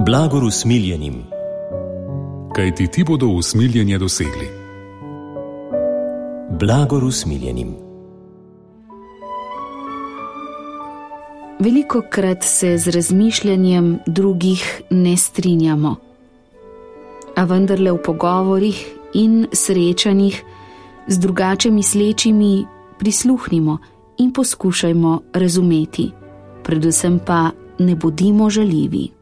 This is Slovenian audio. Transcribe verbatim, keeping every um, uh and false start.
Blagor usmiljenim, kajti ti bodo usmiljenje dosegli. Blagor usmiljenim. Velikokrat se z razmišljanjem drugih ne strinjamo, a vendarle v pogovorih in srečanjih z drugače mislečimi prisluhnimo in poskušajmo razumeti, predvsem pa ne bodimo žaljivi.